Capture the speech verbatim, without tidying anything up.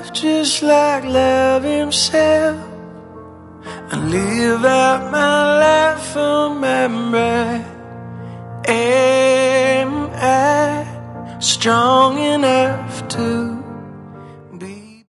life just like love himself, and live out my life for memory. Am I strong enough?